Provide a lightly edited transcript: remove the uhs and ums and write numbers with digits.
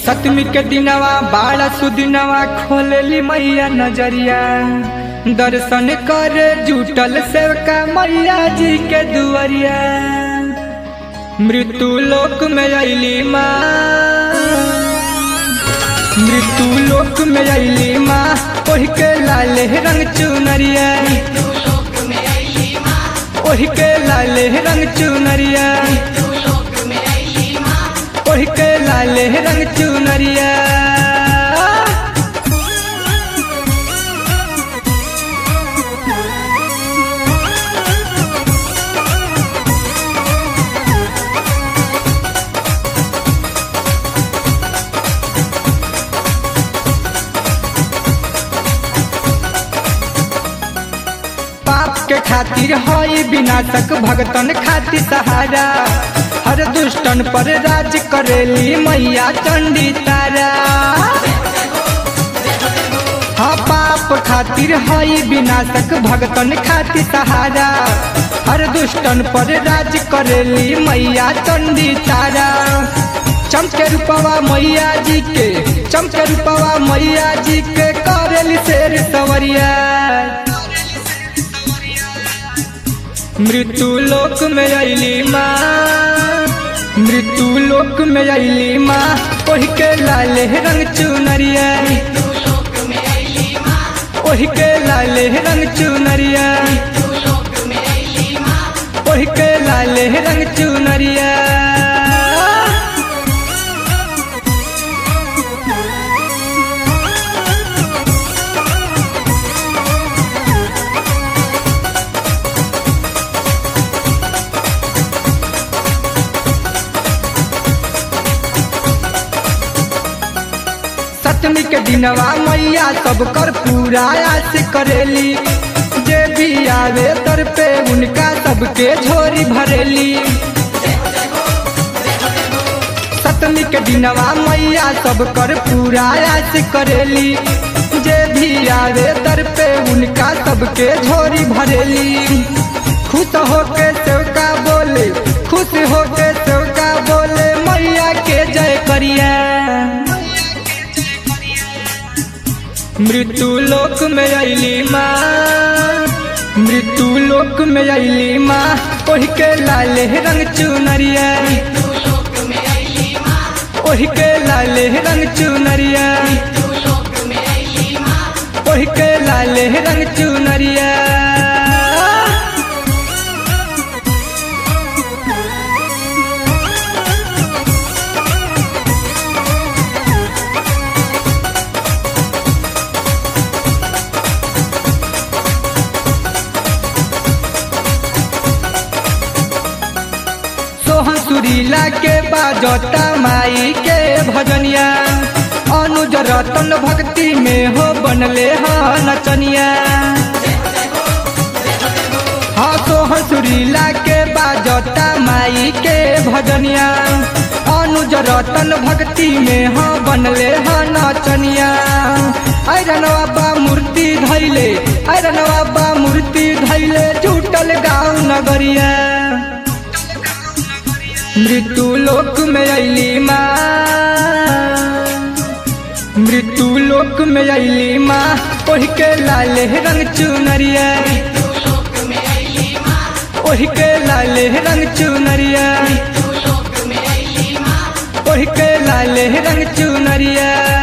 सतमी के दिनवा बाड़ा सुदिनवा खोलेली मैया नजरिया, दर्शन करे जुटल सेवका मैया जी के दुआरिया। मृत्यु लोक में अली माँ, मृत्यु लोक में अली माँ, ओढ़ के लाल रंग चुनरिया, ओढ़ के लाल रंग चुनरिया, ओढ़ के लाल रंग चुनरिया। पाप के खातिर हई विनाशक भगतन खातिर सहारा, हर दुष्टन पर राज करेली मैया चंडी तारा। हाँ पाप खातिर हई विनाशक भगतन खातिर सहारा, हर दुष्टन पर राज करेली मैया चंडी तारा। चमके रूपवा मैया जी के, चमके रूपवा मैया जी के करेली शेर सवरिया। मृत्यु लोक में अली माँ, मृत्यु लोक में अली माँ, ओढ़ के लाल रंग चुनरिया, ओढ़ के लाल रंग चुनरिया, ओढ़ के लाल रंग चुनरिया। सतमी के दिनवा मैया सब कर पूरा आस करेली, जे भी आवे दर पे उनका सबके झोरी भरेली। सतमी के दिनवा मैया सब कर पूरा आस करेली, जे भी आवे दर पे उनका सबके झोरी भरेली। खुश होके सेवका बोले, खुश होके सेवका बोले मैया के जय करिया। मृत्यु लोक में अली माँ, मृत्यु लोक में अली माँ, ओढ़ के लाल रंग चुनरिया, ओढ़ के लाल रंग चुनरिया, ओढ़ के लाल रंग चुनरिया। सोहन सुरीला के बाजता माई के भजनिया, अनुज रतन भक्ति में हो बनले हाँ नचनिया। हाँ सोहन सुरीला के बाजता माई के भजनिया, अनुज रतन भक्ति में हाँ बनले हाँ नचनिया। आयरन बाबा मूर्ति धैले, आयरन बाबा मूर्ति धैले, जुटल गाँव नगरिया। मृत्यु लोक में अली माँ, मृत्यु लोक में अली माँ, ओढ़ के लाल रंग चुनरिया, ओढ़ के लाल रंग चुनरिया, ओढ़ के लाल रंग चुनरिया।